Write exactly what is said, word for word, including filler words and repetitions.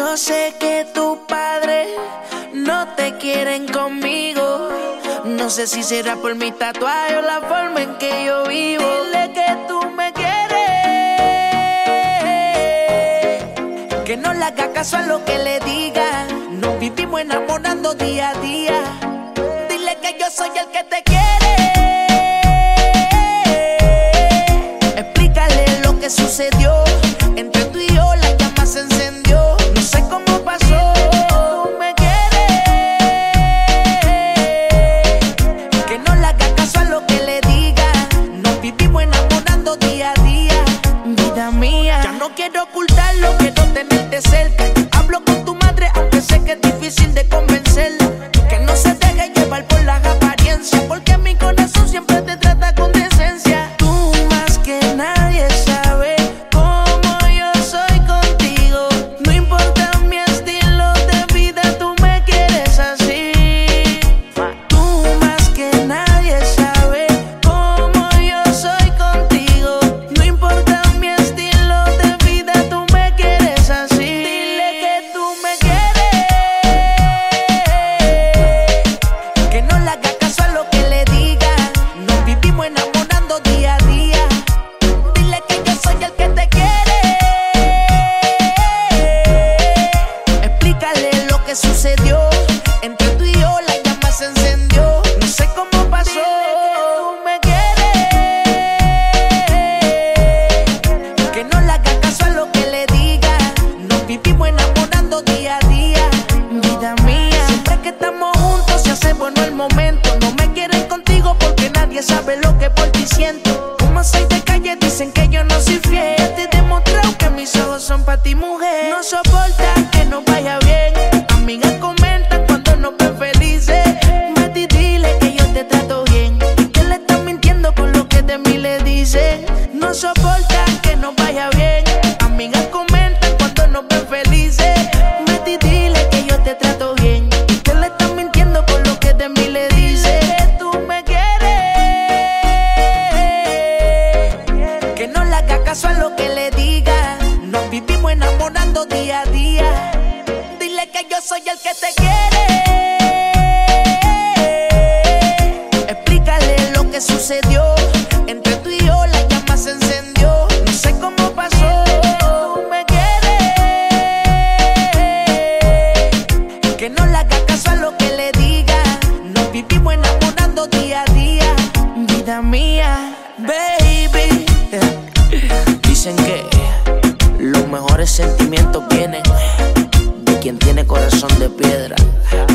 Yo sé que tus padres no te quieren conmigo. No sé si será por mi tatuaje o la forma en que yo vivo. Dile que tú me quieres, que no le haga caso a lo que le diga. Nos vivimos enamorando día a día. Dile que yo soy el que te quiere. Explícale lo que sucedió. Entre tú y yo la llama se encendió. No sé cómo pasó. Tú me quieres, que no le haga caso a lo que le diga. Nos vivimos enamorando día a día. Vida mía, ya no quiero ocultarlo, quiero tenerte cerca. Hablo con tu madre, aunque sé que es difícil de convencerla. Que no se deje llevar por las apariencias, porque mi corazón siempre te trata con decencia. Tú más que nadie sabes cómo yo soy contigo. No importa mi estilo de vida, tú me quieres así. Tú más que nadie sabes cómo yo soy contigo. No importa mi estilo de vida, tú me quieres así. Dile que tú me quieres, que no le haga caso a lo que le diga. Nos vivimos enamorando día a día. Dile que yo soy el que te quiere. Explícale lo que sucedió. Entre tú y yo la llama se encendió. No sé cómo pasó. Tú me quieres, que no le haga caso a lo que le diga. Nos vivimos enamorando día a día. Vida mía, siempre que estamos juntos se hace bueno el momento. No me quieren contigo porque nadie sabe lo que por ti siento. Como soy de calle dicen que yo no soy fiel. Ya te he demostrado que mis ojos son pa' ti, mujer. No soportan que no vaya bien. Amigas comentan cuando nos ven felices. Mati, dile que yo te trato bien, que le estás mintiendo con lo que de mí le dice. No soportan que no vaya bien. Amigas comentan cuando nos ven felices. Mati, dile que yo te trato bien, que le estás mintiendo con lo que de mí le dice. Que tú me quieres, que no le haga caso a lo que le diga. Nos vivimos enamorando día a día. Dile que yo soy el que te quiere. Explícale lo que sucedió. Entre tú y yo la llama se encendió. No sé cómo pasó. Tú me quieres, que no le haga caso a lo que le diga. Nos vivimos enamorando día a día. Vida mía, baby. Dicen que los mejores sentimientos vienen de quien tiene corazón de piedra.